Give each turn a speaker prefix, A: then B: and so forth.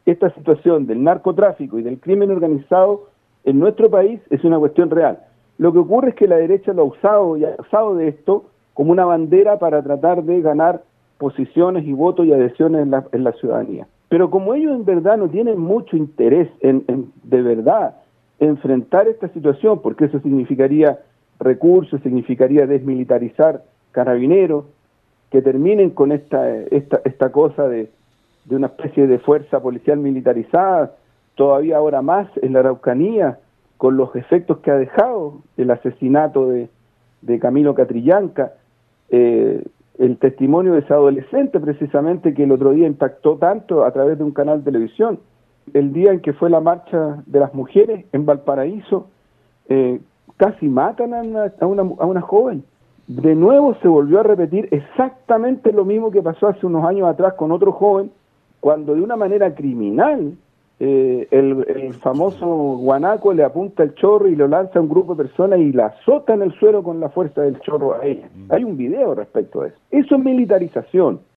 A: esta situación del narcotráfico y del crimen organizado en nuestro país es una cuestión real. Lo que ocurre es que la derecha lo ha usado y ha usado de esto como una bandera para tratar de ganar posiciones y votos y adhesiones en la ciudadanía. Pero como ellos en verdad no tienen mucho interés en de verdad enfrentar esta situación, porque eso significaría recursos, significaría desmilitarizar Carabineros, que terminen con esta cosa de una especie de fuerza policial militarizada, todavía ahora más en la Araucanía, con los efectos que ha dejado el asesinato de Camilo Catrillanca, el testimonio de ese adolescente precisamente que el otro día impactó tanto a través de un canal de televisión, el día en que fue la marcha de las mujeres en Valparaíso, casi matan a una joven. De nuevo se volvió a repetir exactamente lo mismo que pasó hace unos años atrás con otro joven, cuando de una manera criminal el famoso guanaco le apunta el chorro y lo lanza a un grupo de personas y la azota en el suelo con la fuerza del chorro a ella. Hay un video respecto a eso. Eso es militarización.